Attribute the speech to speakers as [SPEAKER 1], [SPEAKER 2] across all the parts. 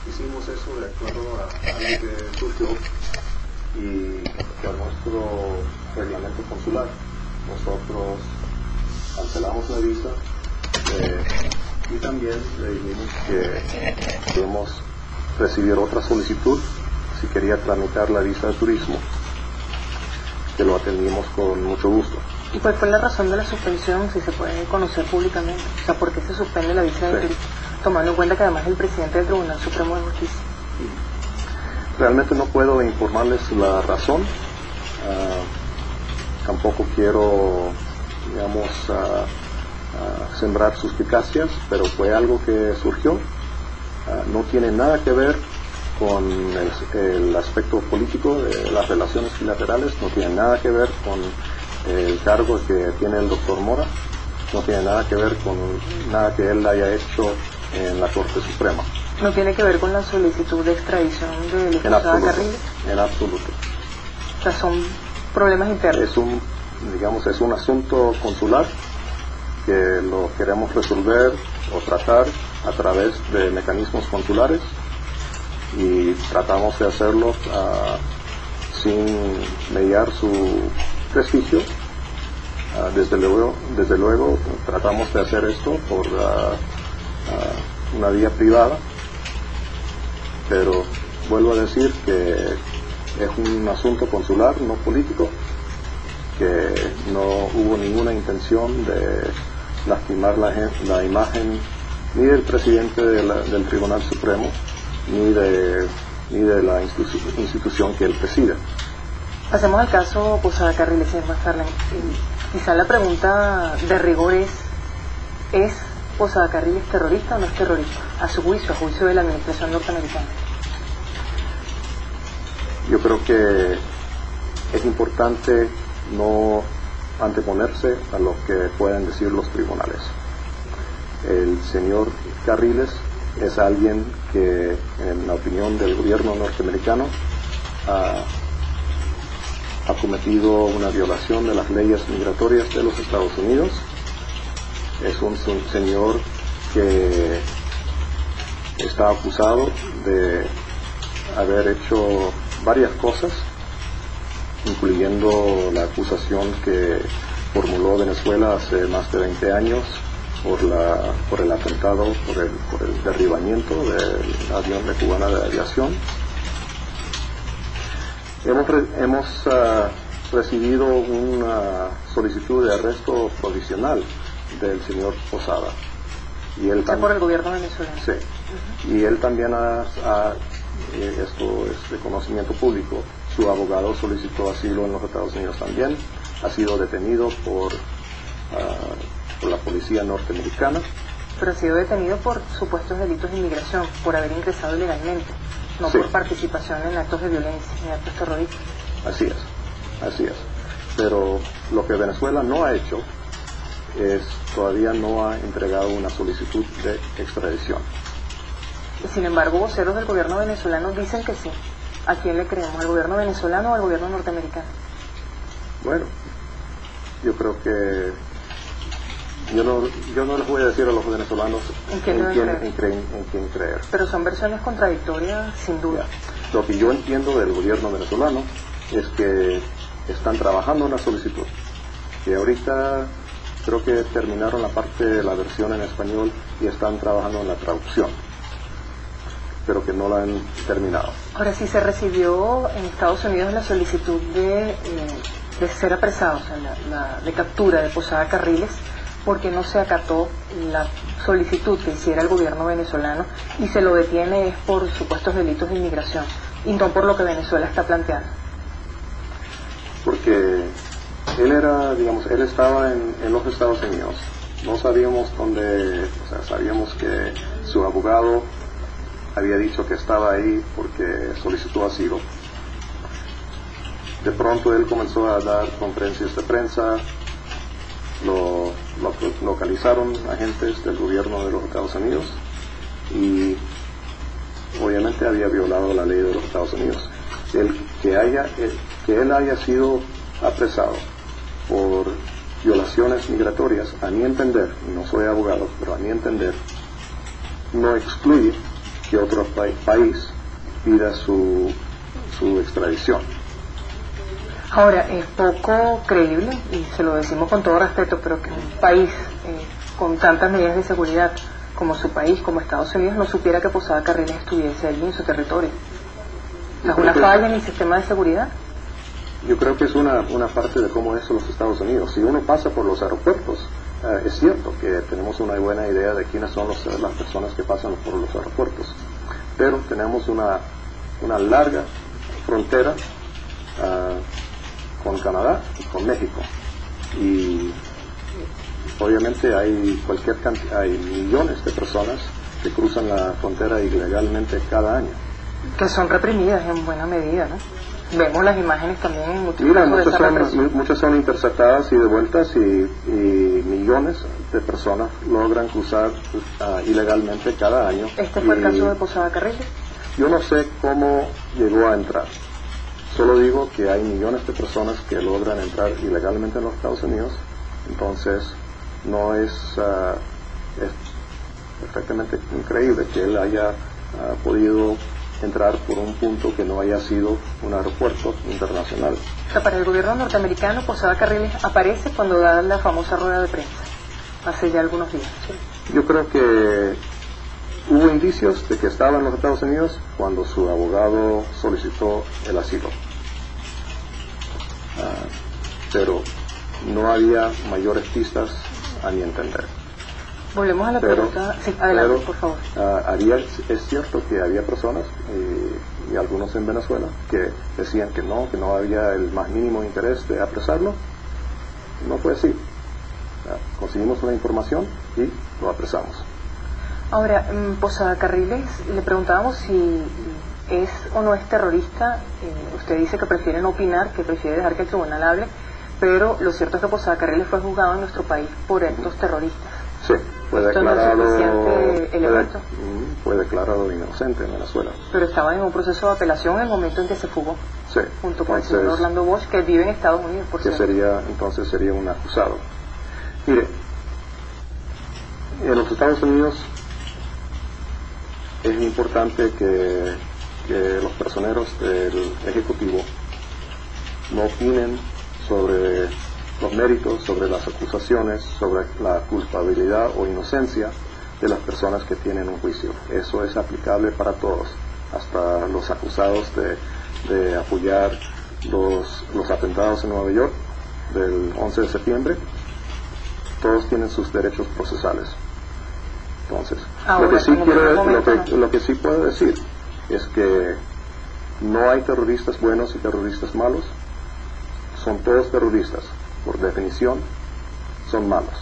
[SPEAKER 1] hicimos eso de acuerdo a algo que surgió y por nuestro reglamento consular. Nosotros cancelamos la visa y también le dijimos que podemos recibir otra solicitud si quería tramitar la visa de turismo, que lo atendimos con mucho gusto.
[SPEAKER 2] ¿Y cuál fue la razón de la suspensión, si se puede conocer públicamente? O sea, ¿por qué se suspende la visa de turismo? Tomando en cuenta que además es el presidente del Tribunal Supremo de Justicia.
[SPEAKER 1] Realmente no puedo informarles la razón. Tampoco quiero, digamos, sembrar suspicacias, pero fue algo que surgió. No tiene nada que ver con el aspecto político de las relaciones bilaterales, no tiene nada que ver con el cargo que tiene el doctor Mora, no tiene nada que ver con nada que él haya hecho en la Corte Suprema.
[SPEAKER 2] ¿No tiene que ver con la solicitud de extradición de Posada Carriles?
[SPEAKER 1] En absoluto.
[SPEAKER 2] O sea, son problemas internos.
[SPEAKER 1] Es un asunto consular que lo queremos resolver o tratar a través de mecanismos consulares y tratamos de hacerlo sin mediar su prestigio. Desde luego tratamos de hacer esto por una vía privada, pero vuelvo a decir que es un asunto consular, no político, que no hubo ninguna intención de lastimar la imagen ni del presidente del Tribunal Supremo ni de la institución que él preside.
[SPEAKER 2] Pasemos al caso Posada Carriles, señor McFarland. Quizá la pregunta de rigor ¿es Posada Carriles terrorista o no es terrorista? A su juicio, a juicio de la administración norteamericana.
[SPEAKER 1] Yo creo que es importante no anteponerse a lo que puedan decir los tribunales. El señor Carriles es alguien que, en la opinión del gobierno norteamericano, ha cometido una violación de las leyes migratorias de los Estados Unidos. Es un señor que está acusado de haber hecho varias cosas, incluyendo la acusación que formuló Venezuela hace más de 20 años por el atentado, por el derribamiento del avión de Cubana de Aviación. Hemos recibido una solicitud de arresto provisional del señor Posada. Y él
[SPEAKER 2] por el gobierno venezolano.
[SPEAKER 1] Sí. Y él también esto es de conocimiento público, su abogado solicitó asilo en los Estados Unidos también, ha sido detenido por la policía norteamericana.
[SPEAKER 2] Pero ha sido detenido por supuestos delitos de inmigración, por haber ingresado ilegalmente, no
[SPEAKER 1] sí,
[SPEAKER 2] por participación en actos de violencia, en actos terroristas.
[SPEAKER 1] Así es. Pero lo que Venezuela no ha hecho todavía no ha entregado una solicitud de extradición.
[SPEAKER 2] Sin embargo, voceros del gobierno venezolano dicen que sí. ¿A quién le creemos? ¿Al gobierno venezolano o al gobierno norteamericano?
[SPEAKER 1] Bueno, yo creo que yo no les voy a decir a los venezolanos en quién creer.
[SPEAKER 2] Pero son versiones contradictorias, sin duda.
[SPEAKER 1] Lo que yo entiendo del gobierno venezolano es que están trabajando en la solicitud, que ahorita creo que terminaron la parte de la versión en español y están trabajando en la traducción, pero que no la han terminado.
[SPEAKER 2] Ahora, si se recibió en Estados Unidos la solicitud de ser apresado, o sea, de captura de Posada Carriles, ¿por qué no se acató la solicitud que hiciera el gobierno venezolano y se lo detiene es por supuestos delitos de inmigración y no por lo que Venezuela está planteando?
[SPEAKER 1] Porque él estaba en los Estados Unidos, no sabíamos dónde, sabíamos que su abogado había dicho que estaba ahí porque solicitó asilo. De pronto él comenzó a dar conferencias de prensa, lo localizaron agentes del gobierno de los Estados Unidos y obviamente había violado la ley de los Estados Unidos. Que él haya sido apresado por violaciones migratorias, a mi entender, y no soy abogado, pero a mi entender, no excluye que otro país pida su extradición.
[SPEAKER 2] Ahora, es poco creíble, y se lo decimos con todo respeto, pero que un país con tantas medidas de seguridad como su país, como Estados Unidos, no supiera que Posada Carriles estuviese allí en su territorio. ¿Es una falla en el sistema de seguridad?
[SPEAKER 1] Yo creo que es una parte de cómo es los Estados Unidos. Si uno pasa por los aeropuertos, es cierto que tenemos una buena idea de quiénes son las personas que pasan por los aeropuertos, pero tenemos una larga frontera con Canadá y con México, y obviamente hay millones de personas que cruzan la frontera ilegalmente cada año,
[SPEAKER 2] que son reprimidas en buena medida, ¿no? Vemos las imágenes también en muchos casos de esa represión.
[SPEAKER 1] Muchas son interceptadas y devueltas, y millones de personas logran cruzar ilegalmente cada año.
[SPEAKER 2] ¿Este fue el caso de Posada Carriles?
[SPEAKER 1] Yo no sé cómo llegó a entrar. Solo digo que hay millones de personas que logran entrar ilegalmente en los Estados Unidos. Entonces no es perfectamente increíble que él haya podido entrar por un punto que no haya sido un aeropuerto internacional.
[SPEAKER 2] O sea, para el gobierno norteamericano, Posada Carriles aparece cuando da la famosa rueda de prensa, hace ya algunos días, ¿sí?
[SPEAKER 1] Yo creo que hubo indicios de que estaba en los Estados Unidos cuando su abogado solicitó el asilo, pero no había mayores pistas a mi entender.
[SPEAKER 2] Volvemos a la pregunta. Sí, adelante, por favor.
[SPEAKER 1] Es cierto que había personas, y algunos en Venezuela, que decían que no había el más mínimo interés de apresarlo. No fue así. Conseguimos una información y lo apresamos.
[SPEAKER 2] Ahora, Posada Carriles, le preguntábamos si es o no es terrorista. Usted dice que prefiere no opinar, que prefiere dejar que el tribunal hable, pero lo cierto es que Posada Carriles fue juzgado en nuestro país por actos terroristas.
[SPEAKER 1] Sí, fue declarado inocente en Venezuela.
[SPEAKER 2] Pero estaba en un proceso de apelación en el momento en que se fugó.
[SPEAKER 1] Sí.
[SPEAKER 2] Junto con el señor Orlando Bosch, que vive en Estados Unidos, por cierto.
[SPEAKER 1] Entonces sería un acusado. Mire, en los Estados Unidos es importante que los personeros del Ejecutivo no opinen sobre los méritos, sobre las acusaciones, sobre la culpabilidad o inocencia de las personas que tienen un juicio. Eso es aplicable para todos, hasta los acusados de apoyar los atentados en Nueva York del 11 de septiembre. Todos tienen sus derechos procesales. Entonces, lo que sí puedo decir es que no hay terroristas buenos y terroristas malos. Son todos terroristas. Por definición, son malos.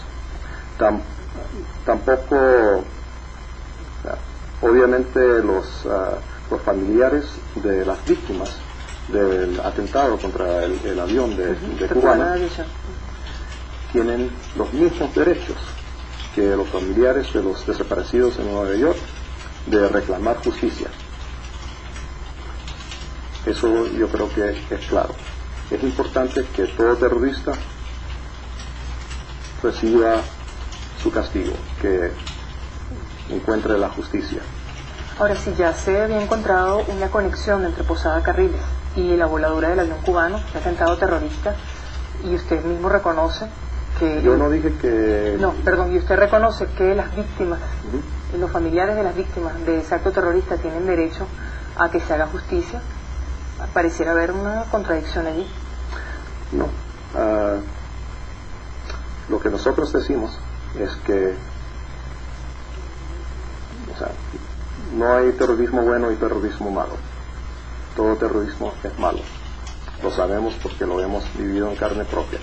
[SPEAKER 1] Tampoco, obviamente, los familiares de las víctimas del atentado contra el avión de Cubana tienen los mismos derechos que los familiares de los desaparecidos en Nueva York de reclamar justicia. Eso yo creo que es claro. Es importante que todo terrorista reciba su castigo, que encuentre la justicia.
[SPEAKER 2] Ahora, si ya se había encontrado una conexión entre Posada Carriles y la voladura del avión cubano, el atentado terrorista, y usted mismo reconoce que...
[SPEAKER 1] Yo no dije que...
[SPEAKER 2] No, perdón, y usted reconoce que las víctimas, los familiares de las víctimas de ese acto terrorista tienen derecho a que se haga justicia. Pareciera haber una contradicción allí.
[SPEAKER 1] No. Lo que nosotros decimos es que no hay terrorismo bueno y terrorismo malo. Todo terrorismo es malo. Lo sabemos porque lo hemos vivido en carne propia.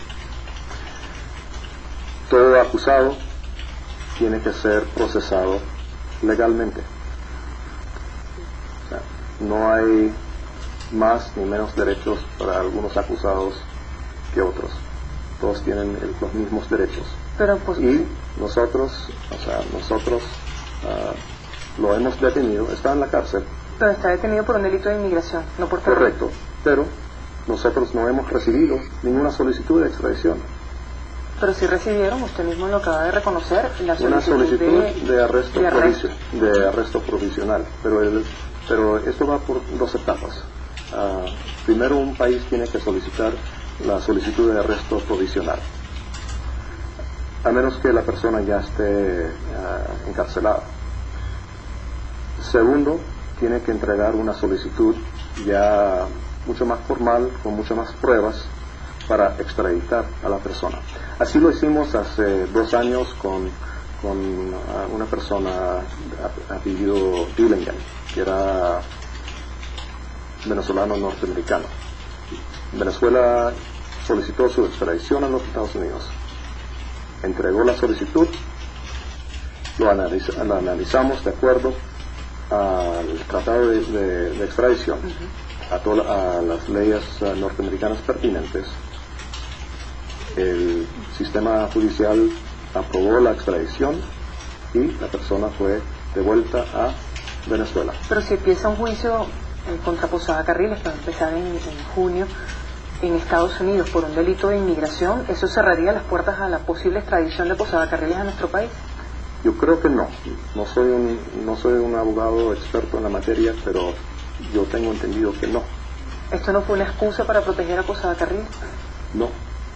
[SPEAKER 1] Todo acusado tiene que ser procesado legalmente. No hay más ni menos derechos para algunos acusados que otros. Todos tienen los mismos derechos.
[SPEAKER 2] Pero, pues,
[SPEAKER 1] y nosotros lo hemos detenido, está en la cárcel.
[SPEAKER 2] Pero está detenido por un delito de inmigración, no por terrorismo.
[SPEAKER 1] Correcto, pero nosotros no hemos recibido ninguna solicitud de extradición.
[SPEAKER 2] Pero si recibieron, usted mismo lo acaba de reconocer, la
[SPEAKER 1] una solicitud de arresto,
[SPEAKER 2] de arresto.
[SPEAKER 1] de arresto provisional, pero esto va por dos etapas. Primero, un país tiene que solicitar la solicitud de arresto provisional, a menos que la persona ya esté encarcelada. Segundo, tiene que entregar una solicitud ya mucho más formal, con muchas más pruebas, para extraditar a la persona. Así lo hicimos hace 2 años con una persona apellido Dillingham, que era venezolano norteamericano. Venezuela solicitó su extradición a los Estados Unidos, entregó la solicitud, lo analizamos de acuerdo al tratado de extradición, a las leyes norteamericanas pertinentes. El sistema judicial aprobó la extradición y la persona fue devuelta a Venezuela.
[SPEAKER 2] Pero si empieza un juicio contra Posada Carriles, que va a empezar en junio, en Estados Unidos por un delito de inmigración, ¿eso cerraría las puertas a la posible extradición de Posada Carriles a nuestro país?
[SPEAKER 1] Yo creo que no. No soy un abogado experto en la materia, pero yo tengo entendido que no.
[SPEAKER 2] ¿Esto no fue una excusa para proteger a Posada Carriles?
[SPEAKER 1] No.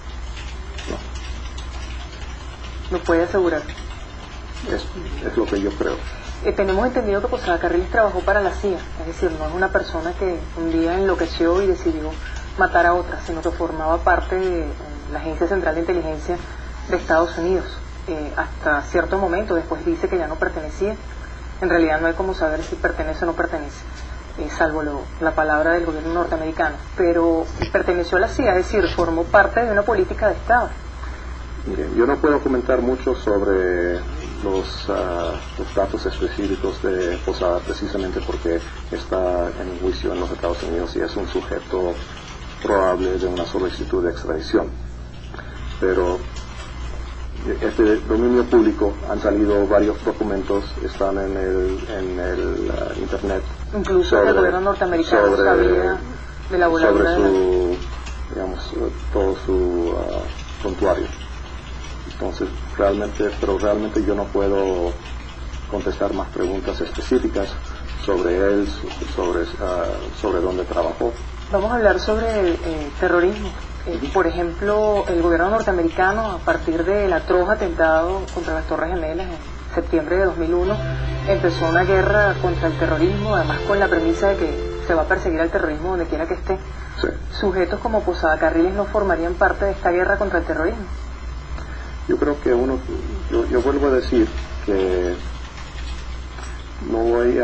[SPEAKER 2] ¿Nos puede asegurar?
[SPEAKER 1] Es lo que yo creo.
[SPEAKER 2] Tenemos entendido que Posada Carriles trabajó para la CIA, es decir, no es una persona que un día enloqueció y decidió matar a otra, sino que formaba parte de la Agencia Central de Inteligencia de Estados Unidos. Hasta cierto momento, después dice que ya no pertenecía. En realidad no hay como saber si pertenece o no pertenece, salvo la palabra del gobierno norteamericano. Pero perteneció a la CIA, es decir, formó parte de una política de Estado.
[SPEAKER 1] Bien, yo no puedo comentar mucho sobre los datos específicos de Posada, precisamente porque está en juicio en los Estados Unidos y es un sujeto probable de una solicitud de extradición. Pero este dominio público, han salido varios documentos, están en el internet.
[SPEAKER 2] Incluso el gobierno norteamericano sabía de la voladura
[SPEAKER 1] sobre todo su prontuario. Entonces, realmente yo no puedo contestar más preguntas específicas sobre él, sobre dónde trabajó.
[SPEAKER 2] Vamos a hablar sobre terrorismo. Por ejemplo, el gobierno norteamericano, a partir del atroz atentado contra las Torres Gemelas en septiembre de 2001, empezó una guerra contra el terrorismo, además con la premisa de que se va a perseguir al terrorismo donde quiera que esté.
[SPEAKER 1] Sí.
[SPEAKER 2] ¿Sujetos como Posada Carriles no formarían parte de esta guerra contra el terrorismo?
[SPEAKER 1] Yo creo que yo vuelvo a decir que no voy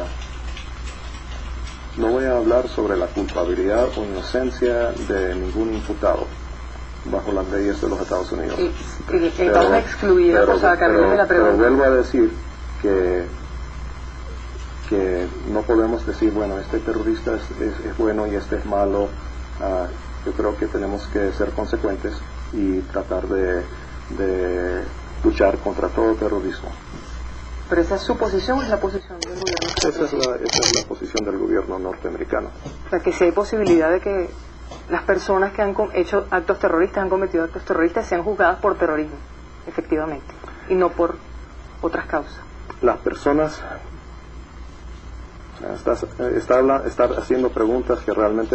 [SPEAKER 1] a hablar sobre la culpabilidad o inocencia de ningún imputado bajo las leyes de los Estados Unidos.
[SPEAKER 2] Vamos a excluir a Posada Carriles de la pregunta.
[SPEAKER 1] Pero vuelvo a decir que no podemos decir, bueno, este terrorista es bueno y este es malo. Yo creo que tenemos que ser consecuentes y tratar de luchar contra todo terrorismo.
[SPEAKER 2] ¿Pero esa es su posición o es la posición del gobierno?
[SPEAKER 1] Esa es la posición del gobierno norteamericano.
[SPEAKER 2] O sea, que si hay posibilidad de que las personas que han hecho actos terroristas, han cometido actos terroristas, sean juzgadas por terrorismo, efectivamente, y no por otras causas.
[SPEAKER 1] Las personas... Está haciendo preguntas que realmente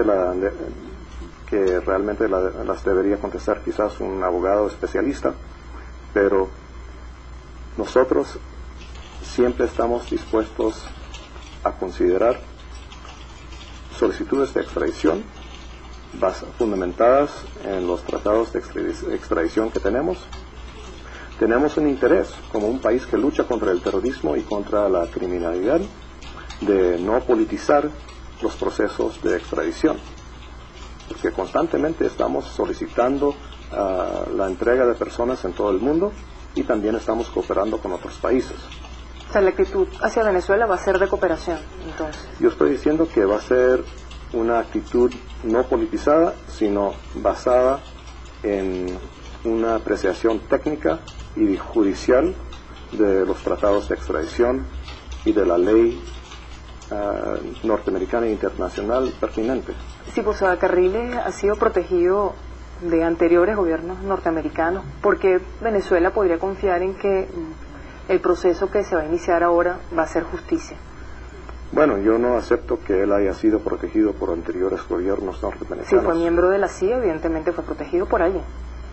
[SPEAKER 1] las debería contestar quizás un abogado especialista, pero nosotros siempre estamos dispuestos a considerar solicitudes de extradición fundamentadas en los tratados de extradición que tenemos. Tenemos un interés, como un país que lucha contra el terrorismo y contra la criminalidad, de no politizar los procesos de extradición, porque constantemente estamos solicitando la entrega de personas en todo el mundo y también estamos cooperando con otros países.
[SPEAKER 2] O sea, la actitud hacia Venezuela va a ser de cooperación, entonces.
[SPEAKER 1] Yo estoy diciendo que va a ser una actitud no politizada, sino basada en una apreciación técnica y judicial de los tratados de extradición y de la ley norteamericana e internacional pertinente.
[SPEAKER 2] Si Posada Carriles ha sido protegido de anteriores gobiernos norteamericanos, porque Venezuela podría confiar en que el proceso que se va a iniciar ahora va a ser justicia.
[SPEAKER 1] Bueno, yo no acepto que él haya sido protegido por anteriores gobiernos norteamericanos.
[SPEAKER 2] Si fue miembro de la CIA, evidentemente fue protegido por alguien.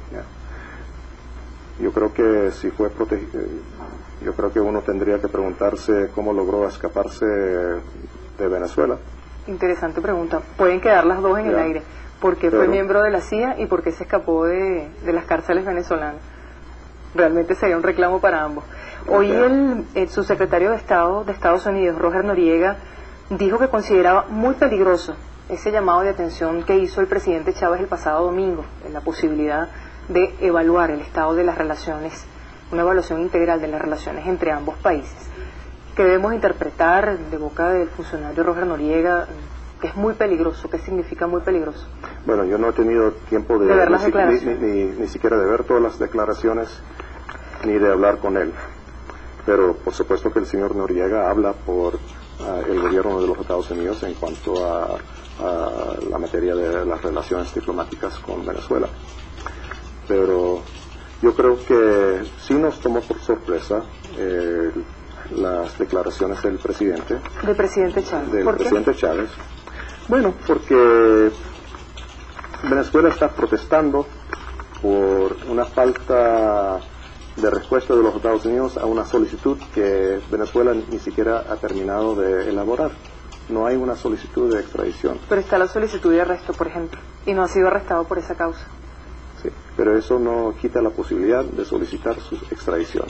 [SPEAKER 1] Yo creo que si fue protegido, yo creo que uno tendría que preguntarse cómo logró escaparse de Venezuela.
[SPEAKER 2] Interesante pregunta. Pueden quedar las dos en el aire. ¿Por qué fue miembro de la CIA y por qué se escapó de las cárceles venezolanas? Realmente sería un reclamo para ambos. Hoy el subsecretario de Estado de Estados Unidos, Roger Noriega, dijo que consideraba muy peligroso ese llamado de atención que hizo el presidente Chávez el pasado domingo, en la posibilidad de evaluar el estado de las relaciones, una evaluación integral de las relaciones entre ambos países. ¿Qué debemos interpretar de boca del funcionario Roger Noriega? Que es muy peligroso. ¿Qué significa muy peligroso?
[SPEAKER 1] Bueno, yo no he tenido tiempo de
[SPEAKER 2] ver las declaraciones,
[SPEAKER 1] ni siquiera de ver todas las declaraciones, ni de hablar con él. Pero por supuesto que el señor Noriega habla por el gobierno de los Estados Unidos en cuanto a la materia de las relaciones diplomáticas con Venezuela. Pero yo creo que sí nos tomó por sorpresa las declaraciones del presidente.
[SPEAKER 2] ¿Del presidente Chávez?
[SPEAKER 1] Del
[SPEAKER 2] ¿Por qué?
[SPEAKER 1] presidente Chávez. Bueno, porque Venezuela está protestando por una falta de respuesta de los Estados Unidos a una solicitud que Venezuela ni siquiera ha terminado de elaborar. No hay una solicitud de extradición.
[SPEAKER 2] Pero está la solicitud de arresto, por ejemplo, y no ha sido arrestado por esa causa.
[SPEAKER 1] Sí, pero eso no quita la posibilidad de solicitar su extradición.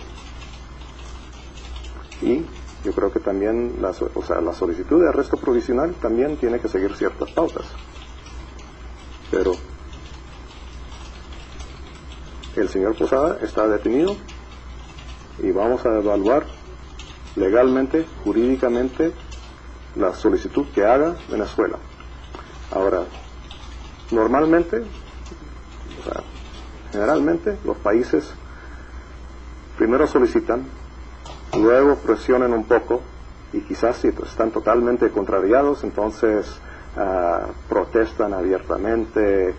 [SPEAKER 1] Y yo creo que también la solicitud de arresto provisional también tiene que seguir ciertas pautas. Pero el señor Posada está detenido y vamos a evaluar legalmente, jurídicamente, la solicitud que haga Venezuela. Ahora, normalmente, generalmente, los países primero solicitan, luego presionan un poco y quizás si están totalmente contrariados, entonces protestan abiertamente,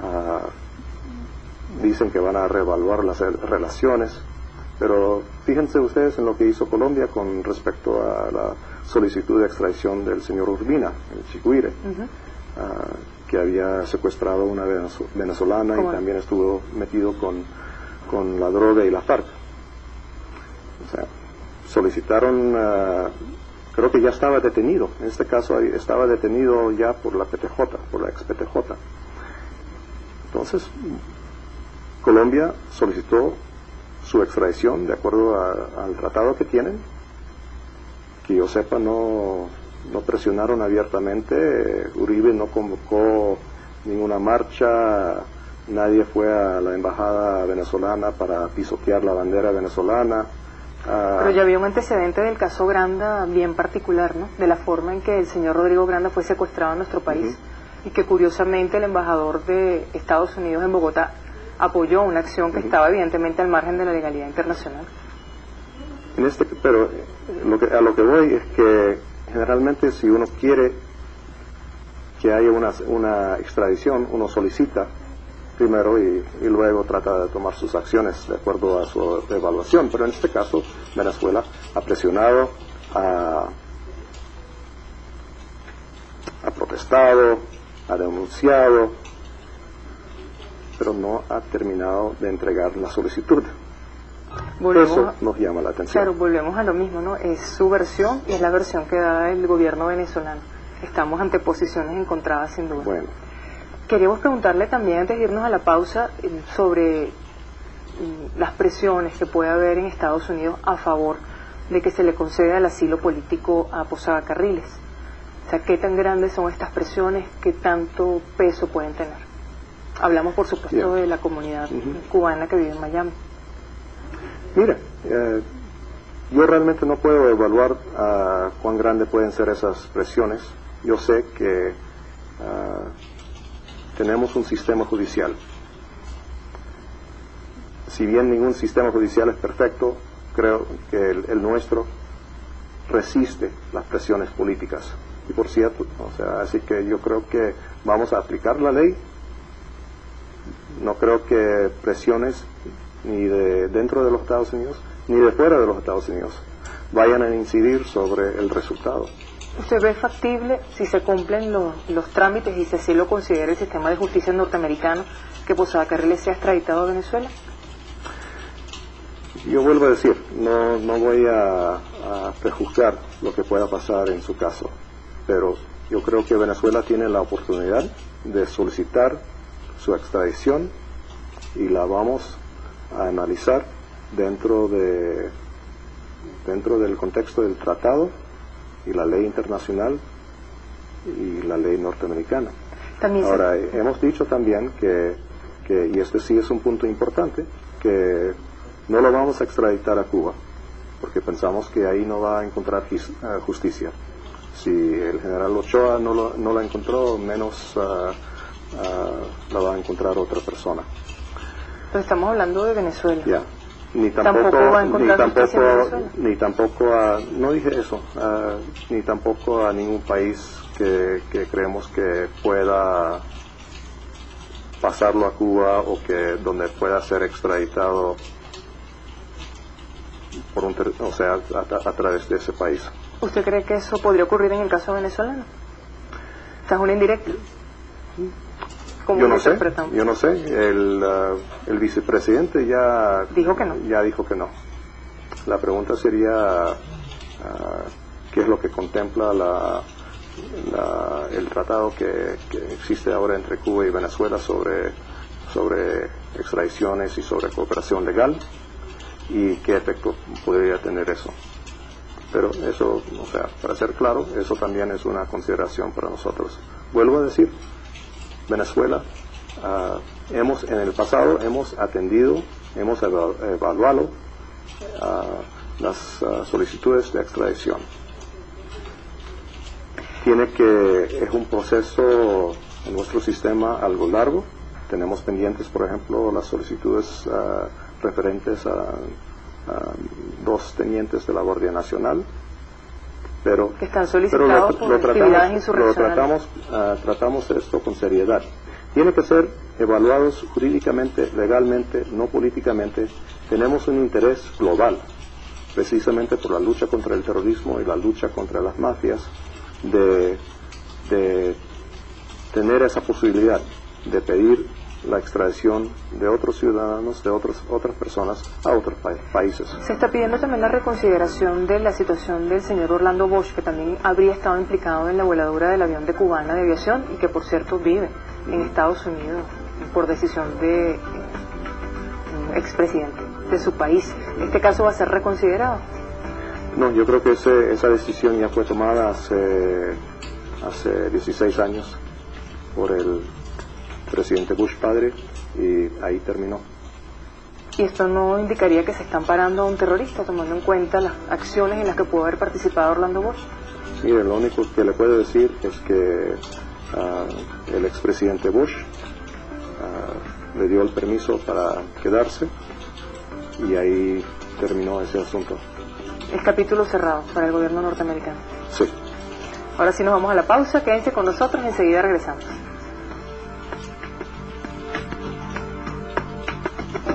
[SPEAKER 1] dicen que van a reevaluar las relaciones. Pero fíjense ustedes en lo que hizo Colombia con respecto a la solicitud de extradición del señor Urbina, el Chicuire, que había secuestrado a una venezolana y también estuvo metido con la droga y la FARC. O sea, solicitaron, creo que ya estaba detenido, en este caso estaba detenido ya por la PTJ, por la ex-PTJ. Entonces, Colombia solicitó su extradición de acuerdo al tratado que tienen. Que yo sepa, no presionaron abiertamente. Uribe no convocó ninguna marcha, nadie fue a la embajada venezolana para pisotear la bandera venezolana.
[SPEAKER 2] Pero ya había un antecedente del caso Granda bien particular, ¿no? De la forma en que el señor Rodrigo Granda fue secuestrado en nuestro país y que curiosamente el embajador de Estados Unidos en Bogotá apoyó una acción que estaba evidentemente al margen de la legalidad internacional.
[SPEAKER 1] Pero a lo que voy es que generalmente si uno quiere que haya una extradición, uno solicita primero y luego trata de tomar sus acciones de acuerdo a su evaluación. Pero en este caso Venezuela ha presionado, ha protestado, ha denunciado, pero no ha terminado de entregar la solicitud. Eso nos llama la atención.
[SPEAKER 2] Claro, volvemos a lo mismo, ¿no? Es su versión y es la versión que da el gobierno venezolano. Estamos ante posiciones encontradas sin duda.
[SPEAKER 1] Bueno.
[SPEAKER 2] Queríamos preguntarle también, antes de irnos a la pausa, sobre las presiones que puede haber en Estados Unidos a favor de que se le conceda el asilo político a Posada Carriles. O sea, ¿qué tan grandes son estas presiones? ¿Qué tanto peso pueden tener? Hablamos, por supuesto, de la comunidad cubana que vive en Miami.
[SPEAKER 1] Mira, yo realmente no puedo evaluar cuán grandes pueden ser esas presiones. Yo sé que tenemos un sistema judicial. Si bien ningún sistema judicial es perfecto, creo que el nuestro resiste las presiones políticas. Y por cierto, así que yo creo que vamos a aplicar la ley no creo que presiones ni de dentro de los Estados Unidos ni de fuera de los Estados Unidos vayan a incidir sobre el resultado.
[SPEAKER 2] ¿Usted ve factible, si se cumplen los trámites y si así lo considera el sistema de justicia norteamericano, que Posada Carriles sea extraditado a Venezuela?
[SPEAKER 1] Yo vuelvo a decir, no voy a prejuzgar lo que pueda pasar en su caso, pero yo creo que Venezuela tiene la oportunidad de solicitar su extradición y la vamos a analizar dentro del contexto del tratado y la ley internacional y la ley norteamericana. Ahora, hemos dicho también que, y este sí es un punto importante, que no lo vamos a extraditar a Cuba, porque pensamos que ahí no va a encontrar justicia. Si el general Ochoa no la encontró, menos la va a encontrar otra persona.
[SPEAKER 2] Pero estamos hablando de Venezuela.
[SPEAKER 1] Ya. Ni tampoco no dije eso, ni tampoco a ningún país que creemos que pueda pasarlo a Cuba o que donde pueda ser extraditado a través de ese país.
[SPEAKER 2] ¿Usted cree que eso podría ocurrir en el caso venezolano? ¿Esta es una indirecta?
[SPEAKER 1] Yo no sé. El vicepresidente ya
[SPEAKER 2] dijo que no.
[SPEAKER 1] Ya dijo que no. La pregunta sería qué es lo que contempla el tratado que existe ahora entre Cuba y Venezuela sobre extradiciones y sobre cooperación legal, y qué efecto podría tener eso. Pero eso, para ser claro, eso también es una consideración para nosotros. Vuelvo a decir, Venezuela, en el pasado hemos evaluado las solicitudes de extradición. Es un proceso en nuestro sistema algo largo. Tenemos pendientes, por ejemplo, las solicitudes referentes a dos tenientes de la Guardia Nacional, pero
[SPEAKER 2] que están solicitados por actividades insurreccionales.
[SPEAKER 1] Tratamos esto con seriedad. Tiene que ser evaluados jurídicamente, legalmente, no políticamente. Tenemos un interés global, precisamente por la lucha contra el terrorismo y la lucha contra las mafias, de tener esa posibilidad de pedir la extradición de otros ciudadanos, de otras personas a otros países.
[SPEAKER 2] Se está pidiendo también la reconsideración de la situación del señor Orlando Bosch, que también habría estado implicado en la voladura del avión de Cubana de Aviación y que, por cierto, vive en Estados Unidos por decisión de un expresidente de su país. ¿Este caso va a ser reconsiderado?
[SPEAKER 1] No, yo creo que esa decisión ya fue tomada hace 16 años por el presidente Bush padre, y ahí terminó.
[SPEAKER 2] ¿Y esto no indicaría que se está amparando a un terrorista, tomando en cuenta las acciones en las que pudo haber participado Orlando Bosch?
[SPEAKER 1] Mire, lo único que le puedo decir es que el expresidente Bush le dio el permiso para quedarse, y ahí terminó ese asunto.
[SPEAKER 2] El capítulo cerrado para el gobierno norteamericano.
[SPEAKER 1] Sí.
[SPEAKER 2] Ahora sí nos vamos a la pausa, quédense con nosotros, enseguida regresamos.